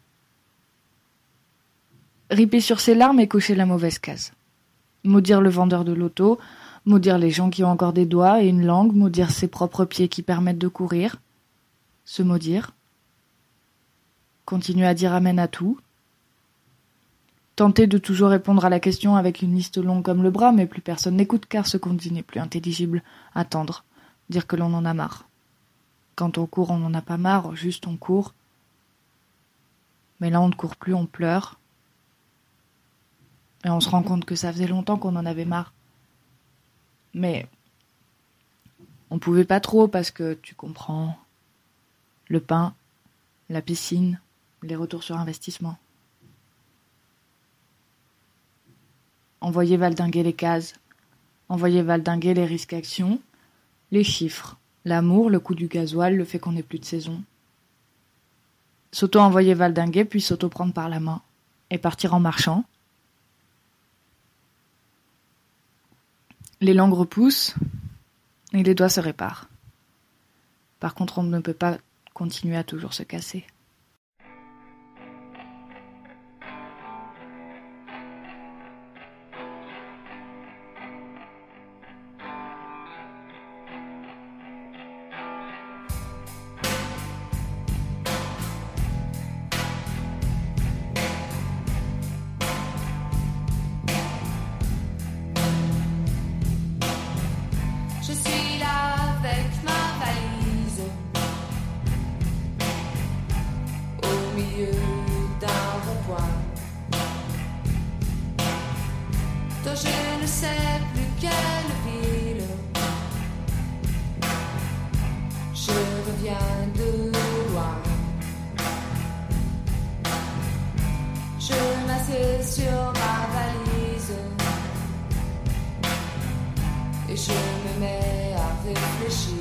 Riper sur ses larmes et cocher la mauvaise case. Maudire le vendeur de loto, maudire les gens qui ont encore des doigts et une langue, maudire ses propres pieds qui permettent de courir, se maudire, continuer à dire amen à tout, tenter de toujours répondre à la question avec une liste longue comme le bras, mais plus personne n'écoute car ce qu'on dit n'est plus intelligible, attendre, dire que l'on en a marre. Quand on court, on n'en a pas marre, juste on court. Mais là, on ne court plus, on pleure. Et on se rend compte que ça faisait longtemps qu'on en avait marre. Mais on pouvait pas trop parce que, tu comprends, le pain, la piscine, les retours sur investissement. Envoyer valdinguer les cases, envoyer valdinguer les risques actions, les chiffres. L'amour, le coût du gasoil, le fait qu'on n'ait plus de saison. S'auto-envoyer valdinguer, puis s'auto-prendre par la main. Et partir en marchant. Les langues repoussent et les doigts se réparent. Par contre, on ne peut pas continuer à toujours se casser. Je suis là avec ma valise, au milieu d'un rond-point, dont je ne sais plus quelle ville. Je reviens de loin. Je m'assieds sur ma valise et je me mets à réfléchir.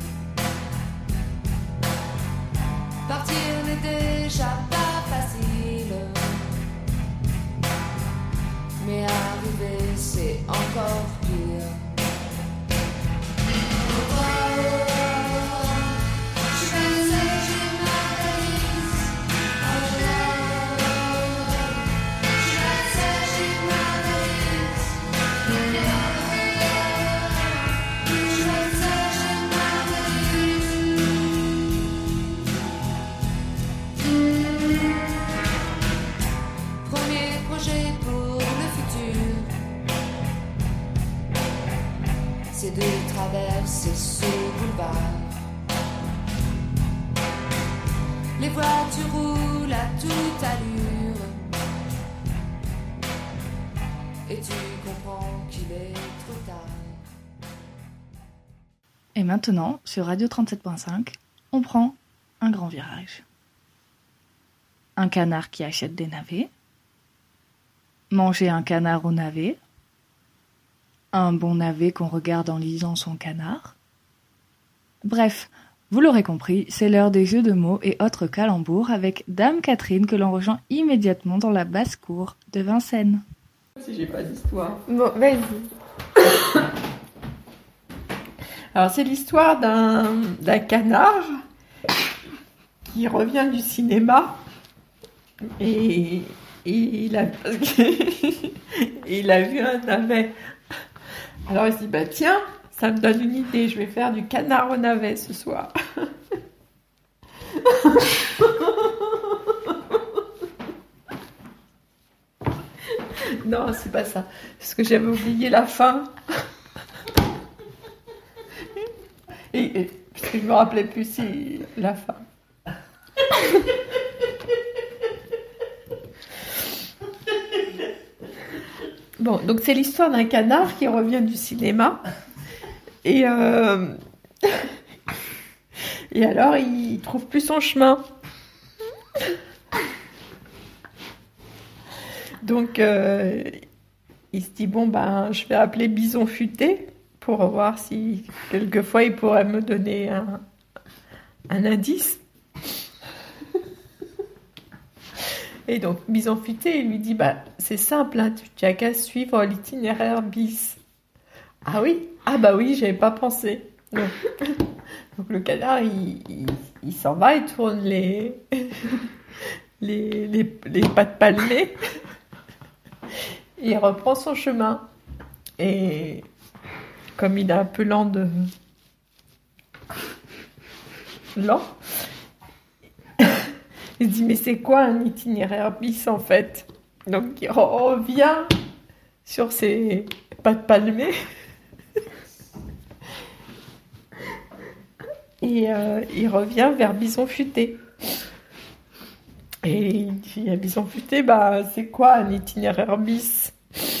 Partir n'est déjà pas facile, mais arriver c'est encore pire. et tu comprends qu'il est trop tard. Et maintenant, sur Radio 37.5, on prend un grand virage. Un canard qui achète des navets. Manger un canard au navet. Un bon navet qu'on regarde en lisant son canard. Bref, vous l'aurez compris, c'est l'heure des jeux de mots et autres calembours avec Dame Catherine que l'on rejoint immédiatement dans la basse-cour de Vincennes. Si j'ai pas d'histoire. Bon, vas-y. Alors, c'est l'histoire d'un canard qui revient du cinéma et il a vu un navet. Alors, il se dit, bah tiens, ça me donne une idée, je vais faire du canard au navet ce soir. Non, c'est pas ça. Parce que j'avais oublié la fin. Et parce que je me rappelais plus si la fin. Bon, donc c'est l'histoire d'un canard qui revient du cinéma. Et alors, il trouve plus son chemin. Donc, il se dit, bon, ben, je vais appeler Bison Futé pour voir si, quelquefois, il pourrait me donner un indice. Et donc, Bison Futé, il lui dit, bah, c'est simple, hein, tu n'as qu'à suivre l'itinéraire bis. Ah oui? Ah bah oui, j'avais pas pensé. Donc le canard, il s'en va, il tourne les pattes palmées. Il reprend son chemin. Et comme il est un peu lent, il se dit, mais c'est quoi un itinéraire bis en fait? Donc il revient sur ses pattes palmées. Et il revient vers Bison Futé. Et il dit à Bison Futé, bah, c'est quoi un itinéraire bis?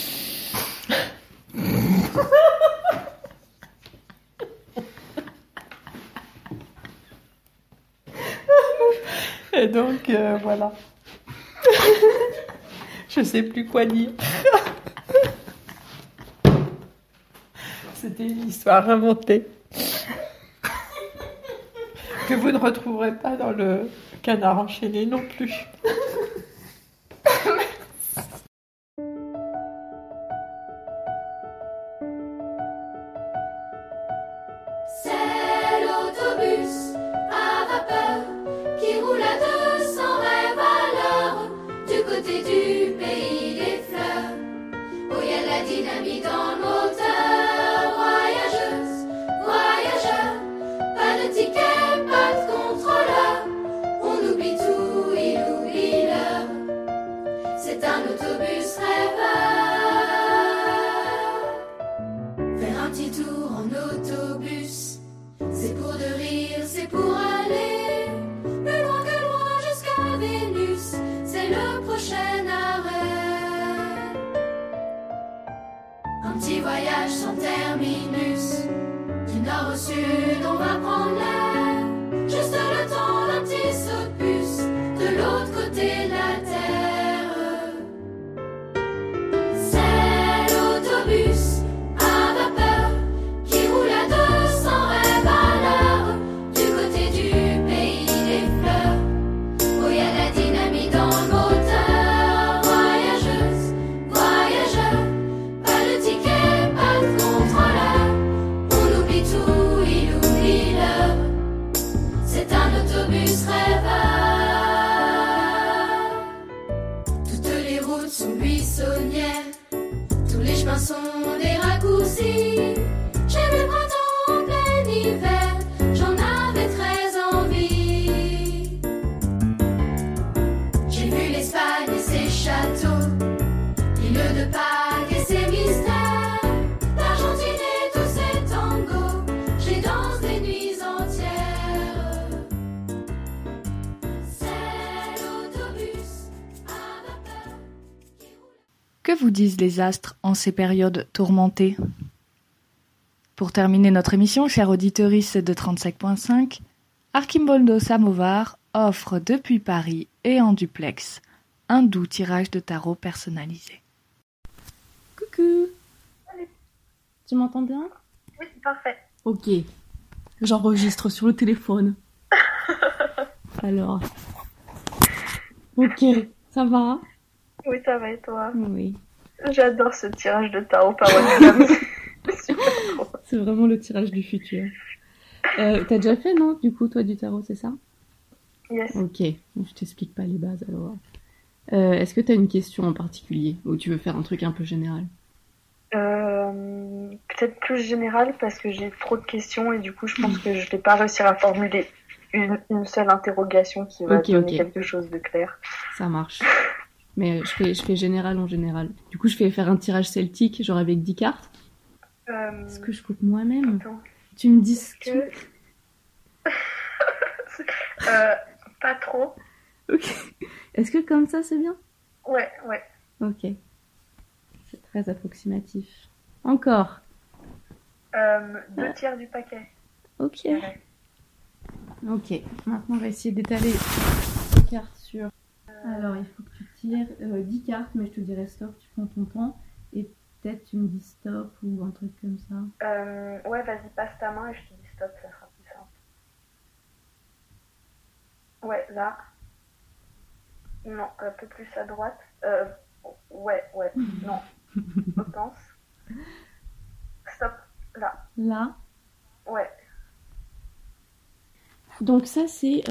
Et donc, voilà. Je sais plus quoi dire. C'était une histoire inventée. Que vous ne retrouverez pas dans le Canard enchaîné non plus. C'est l'autobus à vapeur qui roule à 200 rêves à l'heure du côté du pays des fleurs où il y a de la dynamite dans le moteur. Voyageuse, voyageur, pas de ticket, pas de contrôleur. On oublie tout, il oublie l'heure. C'est un autobus rêveur. Faire un petit tour en autobus, c'est pour de rire, c'est pour aller plus loin que loin jusqu'à Vénus. C'est le prochain arrêt. Un petit voyage sans terminus. Du nord au sud, on va prendre l'air. Juste le temps d'un petit saut de puce de l'autre côté de la terre. C'est l'autobus à vapeur qui roule à 200 rêves à l'heure du côté du pays des fleurs où il y a de la dynamite dans le moteur. Voyageuse, voyageur, pas de ticket, pas de contrôleur. On oublie tout, il oublie l'heure. C'est un autobus rêveur. Toutes les routes sont buissonnières, tous les chemins sont des raccourcis. J'ai vu le printemps en plein hiver, j'en avais très envie. J'ai vu l'Espagne et ses châteaux, l'île de Pâques et ses mystères, l'Argentine et tous ses tangos, j'ai dansé des nuits entières. C'est l'autobus à vapeur. Que Que vous disent les astres en ces périodes tourmentées? Pour terminer notre émission, chère auditorice de 35.5, Archimboldo Samovar offre depuis Paris et en duplex un doux tirage de tarot personnalisé. Coucou. Tu m'entends bien? Oui, parfait. Ok. J'enregistre sur le téléphone. Alors. Ok, ça va? Oui, ça va et toi? Oui. J'adore ce tirage de tarot par WhatsApp. C'est vraiment le tirage du futur. T'as déjà fait, non? Du coup, toi, du tarot, c'est ça? Yes. Ok, je t'explique pas les bases alors. Est-ce que t'as une question en particulier ou tu veux faire un truc un peu général? Peut-être plus général parce que j'ai trop de questions et du coup je pense que je vais pas réussir à formuler une seule interrogation qui va donner quelque chose de clair. Ça marche. Mais je fais général en général. Du coup je vais faire un tirage celtique genre avec 10 cartes. Est-ce que je coupe moi-même? Attends. Tu me dis que... pas trop. Ok. Est-ce que comme ça c'est bien? Ouais. Ok. C'est très approximatif. Encore. 2 tiers du paquet. Ok. Ok. Maintenant on va essayer d'étaler les cartes sur... Alors il faut que tu tires 10 cartes, mais je te dirai stop, tu prends ton temps. Et peut-être tu me dis stop ou un truc comme ça. Ouais, vas-y, passe ta main et je te dis stop, ça sera plus simple. Ouais, là. Non, un peu plus à droite. Ouais, non. Je pense. Stop, là. Là. Ouais. Donc ça, c'est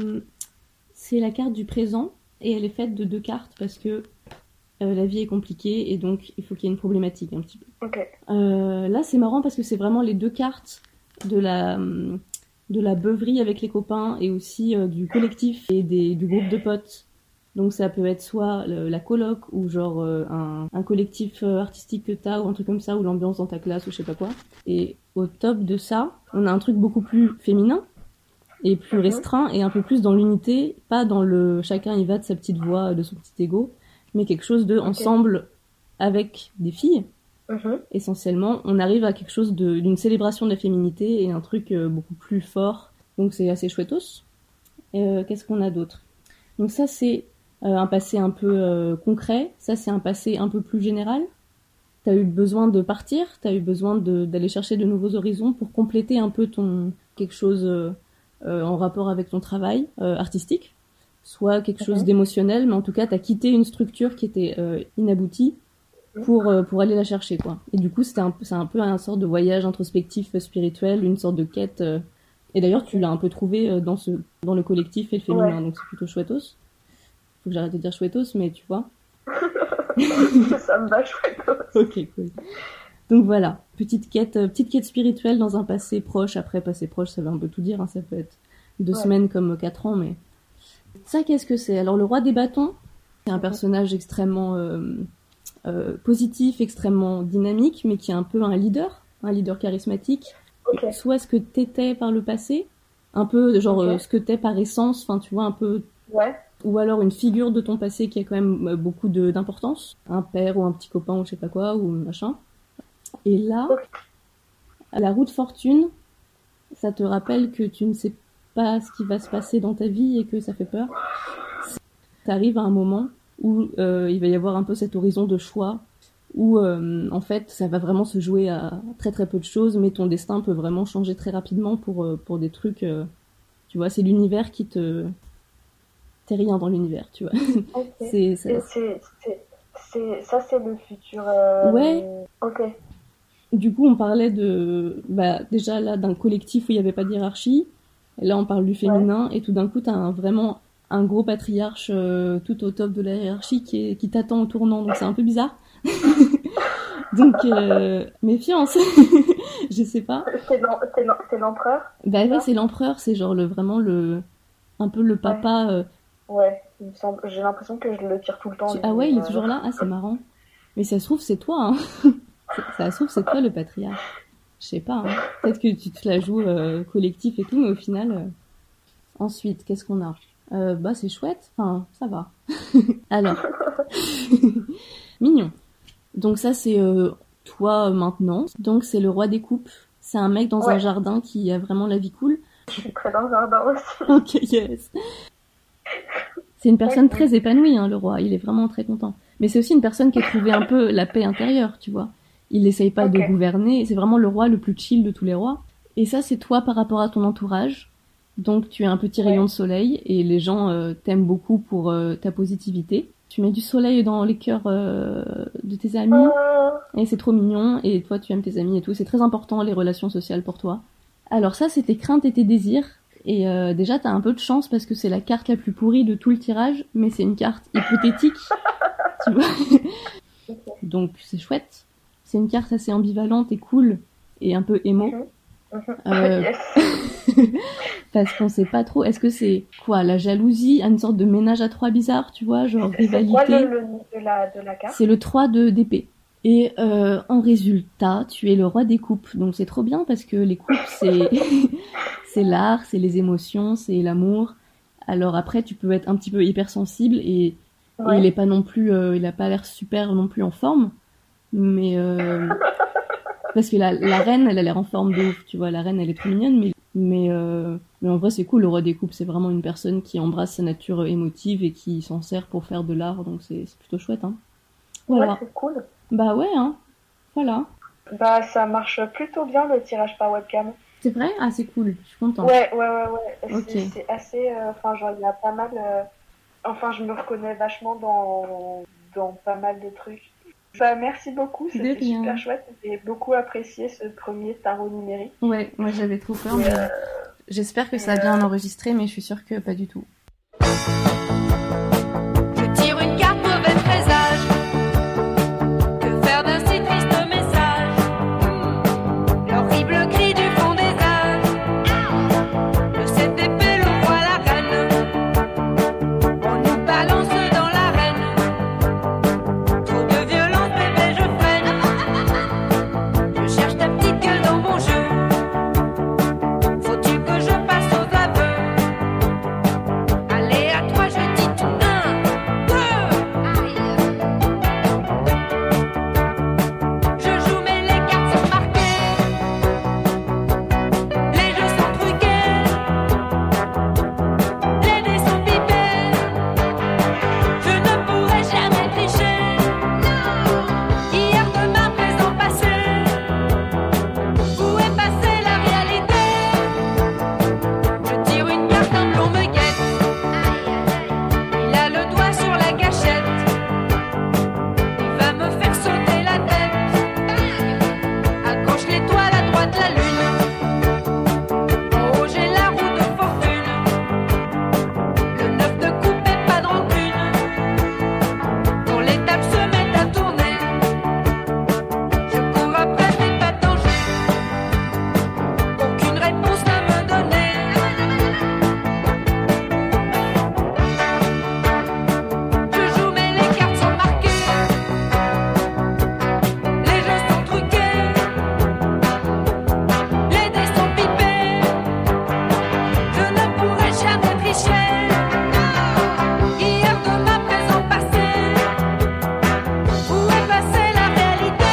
la carte du présent. Et elle est faite de 2 cartes parce que la vie est compliquée et donc il faut qu'il y ait une problématique un petit peu. Ok. Là, c'est marrant parce que c'est vraiment les 2 cartes de la beuverie avec les copains et aussi du collectif et du groupe de potes. Donc ça peut être soit la coloc ou genre un collectif artistique que t'as ou un truc comme ça ou l'ambiance dans ta classe ou je sais pas quoi. Et au top de ça, on a un truc beaucoup plus féminin et plus restreint et un peu plus dans l'unité, pas dans le chacun y va de sa petite voix, de son petit ego, mais quelque chose de ensemble avec des filles. Essentiellement, on arrive à quelque chose d'une célébration de la féminité et un truc beaucoup plus fort. Donc c'est assez chouettos. Qu'est-ce qu'on a d'autre? Donc ça c'est un passé un peu concret, ça c'est un passé un peu plus général. T'as eu besoin de partir, t'as eu besoin d'aller chercher de nouveaux horizons pour compléter un peu quelque chose en rapport avec ton travail artistique, soit quelque chose d'émotionnel, mais en tout cas t'as quitté une structure qui était inaboutie pour aller la chercher, quoi. Et du coup c'est un peu un sorte de voyage introspectif spirituel, une sorte de quête. Et d'ailleurs tu l'as un peu trouvé dans le collectif et le féminin, donc c'est plutôt chouettos. Faut que j'arrête de dire chouettos, mais tu vois. Ça me va chouettos. Ok, cool. Donc voilà, petite quête spirituelle dans un passé proche. Après, passé proche, ça veut un peu tout dire, hein. Ça peut être 2 semaines comme 4 ans, mais... Ça, qu'est-ce que c'est? Alors, le roi des bâtons, c'est un personnage extrêmement positif, extrêmement dynamique, mais qui est un peu un leader charismatique. Soit ce que t'étais par le passé, un peu genre ce que t'es par essence, enfin, tu vois, un peu... Ouais. Ou alors une figure de ton passé qui a quand même beaucoup d'importance, un père ou un petit copain ou je sais pas quoi, ou machin. Et là, à la roue de fortune, ça te rappelle que tu ne sais pas ce qui va se passer dans ta vie et que ça fait peur. T'arrives à un moment où il va y avoir un peu cet horizon de choix, où en fait ça va vraiment se jouer à très très peu de choses, mais ton destin peut vraiment changer très rapidement pour des trucs, tu vois, c'est l'univers qui te... T'es rien dans l'univers, tu vois. Okay. Ça, c'est le futur. Ouais. Ok. Du coup, on parlait déjà là d'un collectif où il n'y avait pas de hiérarchie. Et là, on parle du féminin, et tout d'un coup, t'as vraiment un gros patriarche tout au top de la hiérarchie qui t'attend au tournant, donc c'est un peu bizarre. Donc, méfiance. Je sais pas. C'est l'empereur? Bah ouais, c'est l'empereur, c'est genre un peu le papa. Ouais, il me semble. J'ai l'impression que je le tire tout le temps. Ah ouais, il est toujours là? Ah, c'est marrant. Mais ça se trouve, c'est toi, hein. Ça se trouve, c'est toi le patriarche. Je sais pas, hein. Peut-être que tu te la joues collectif et tout, mais au final... Ensuite, qu'est-ce qu'on a? Bah, c'est chouette. Enfin, ça va. Alors. Mignon. Donc ça, c'est toi maintenant. Donc c'est le roi des coupes. C'est un mec dans un jardin qui a vraiment la vie cool. Je suis très dans le jardin aussi. Ok, yes. C'est une personne très épanouie, hein, le roi. Il est vraiment très content. Mais c'est aussi une personne qui a trouvé un peu la paix intérieure, tu vois. Il n'essaye pas de gouverner. C'est vraiment le roi le plus chill de tous les rois. Et ça, c'est toi par rapport à ton entourage. Donc tu es un petit rayon de soleil et les gens t'aiment beaucoup pour ta positivité. Tu mets du soleil dans les cœurs de tes amis et c'est trop mignon. Et toi, tu aimes tes amis et tout. C'est très important, les relations sociales pour toi. Alors ça, c'est tes craintes et tes désirs. Et déjà, t'as un peu de chance parce que c'est la carte la plus pourrie de tout le tirage, mais c'est une carte hypothétique, tu vois. Donc c'est chouette. C'est une carte assez ambivalente et cool et un peu émo. Parce qu'on sait pas trop. Est-ce que c'est quoi, la jalousie, une sorte de ménage à trois bizarre, tu vois, genre rivalité. C'est quoi le nom de la carte? C'est le 3 d'épée. Et en résultat, tu es le roi des coupes. Donc c'est trop bien parce que les coupes, c'est c'est l'art, c'est les émotions, c'est l'amour. Alors après, tu peux être un petit peu hypersensible et il est pas non plus, il a pas l'air super non plus en forme. Mais parce que la reine, elle a l'air en forme de ouf, tu vois. La reine, elle est trop mignonne, mais en vrai, c'est cool. Le roi des coupes, c'est vraiment une personne qui embrasse sa nature émotive et qui s'en sert pour faire de l'art. Donc c'est plutôt chouette, hein. Voilà. Ouais, c'est cool. Bah ouais, hein. Voilà. Bah ça marche plutôt bien le tirage par webcam. C'est vrai? Ah, c'est cool. Je suis contente. Ouais. Ok. C'est assez... Enfin, genre, il y a pas mal... Enfin, je me reconnais vachement dans pas mal de trucs. Bah, merci beaucoup, c'était super chouette. J'ai beaucoup apprécié ce premier tarot numérique. Ouais, moi j'avais trop peur, mais j'espère que ça a bien enregistré, mais je suis sûre que pas du tout. Je tire une carte mauvais présage. Que faire d'un si triste message? L'horrible cri du fond des âges. Le 7 d'épée, le roi, la reine. On nous balance dans l'arène. Trop de violence, bébé, je freine. Je cherche ta petite gueule dans mon jeu. Faut-tu que je passe aux aveux? Allez, à toi, je dis tout. 1, 2. Je joue, mais les cartes sont marquées. Les jeux sont truqués. Les dés sont pipés. Je ne pourrai jamais tricher. Hier, demain, présent, passé. Où est passée la réalité? Je tire une carte, un plomb me guette. Il a le doigt sur la gâchette. Il va me faire sauter la tête. Accroche l'étoile à droite, la lune. En haut, j'ai la roue de fortune. Le 9 de coupe et pas de rancune. Quand les tables se mettent à tourner, je cours après mais pas de danger. Aucune réponse à me donner. Je joue mais les cartes sont marquées. Les jeux sont truqués. Les dés sont pipés. Je ne pourrai jamais tricher. Hier, demain, présent, passé. Où est passée la réalité?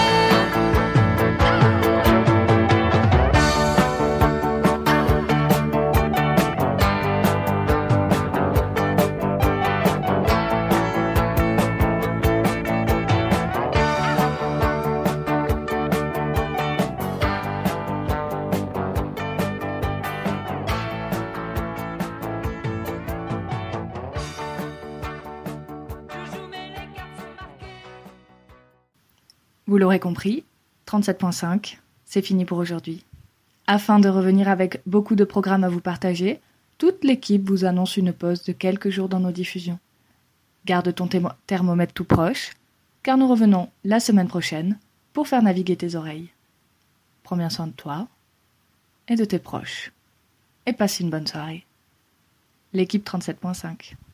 Vous l'aurez compris, 37.5, c'est fini pour aujourd'hui. Afin de revenir avec beaucoup de programmes à vous partager, toute l'équipe vous annonce une pause de quelques jours dans nos diffusions. Garde ton thermomètre tout proche, car nous revenons la semaine prochaine pour faire naviguer tes oreilles. Prends bien soin de toi et de tes proches. Et passe une bonne soirée. L'équipe 37.5.